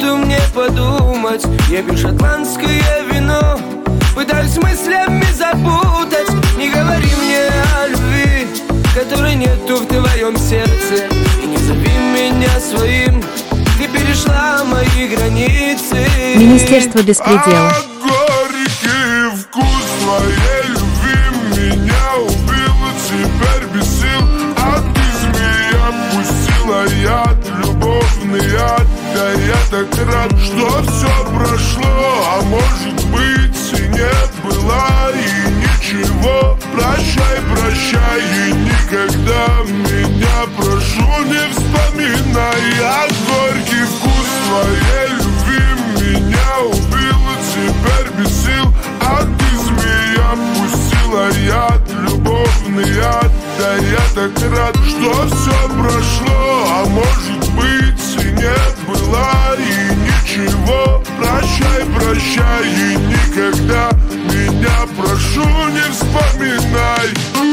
секунду мне подумать. Я пью шотландское вино, пытаюсь мыслями запутать. Не говори мне о любви, которой нету в твоем сердце. И не зови меня своим, ты перешла мои границы. Министерство беспредела. Горький вкус твоей любви меня убил, теперь без сил. А ты, змея, пустила яд, любовный яд. Да я так рад, что все прошло, а может быть и не было и ничего. Прощай, прощай и никогда меня, прошу, не вспоминай. А горький вкус твоей любви меня убил, теперь без сил. А ты, змея, пустила яд, любовный яд. Да я так рад, что все прошло, а может быть и не было и ничего. Прощай, прощай и никогда меня, прошу, не вспоминай.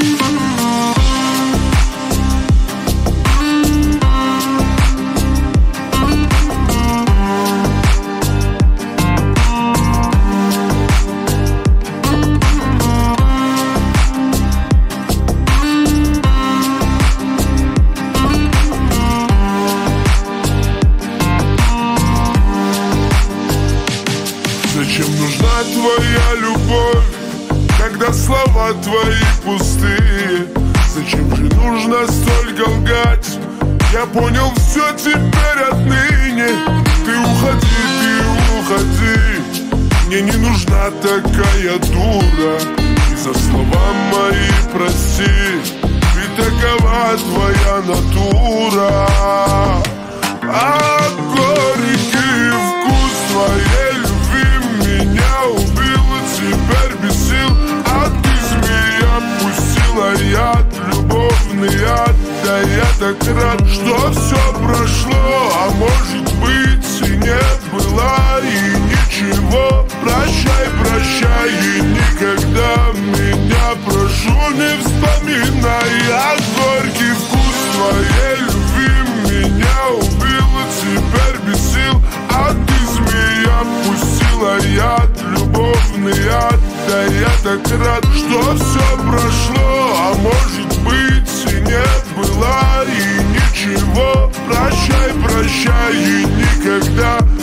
Зачем нужна твоя любовь, когда слова твои пустые? Зачем же нужно столько лгать? Я понял все теперь отныне. Ты уходи, мне не нужна такая дура. И за слова мои прости, ведь такова твоя натура. А горький вкус твоей любви меня убил, теперь без сил. А ты, змея, пустила яд, любовный яд. Да я так рад, что все прошло, а может быть и не было и ничего. Прощай, прощай и никогда меня, прошу, не вспоминай. А горький вкус твоей любви меня убил, теперь без сил. А ты, змея, пустила яд, любовный яд. Да я так рад, что все прошло, а может быть и не было и ничего. Прощай, прощай и никогда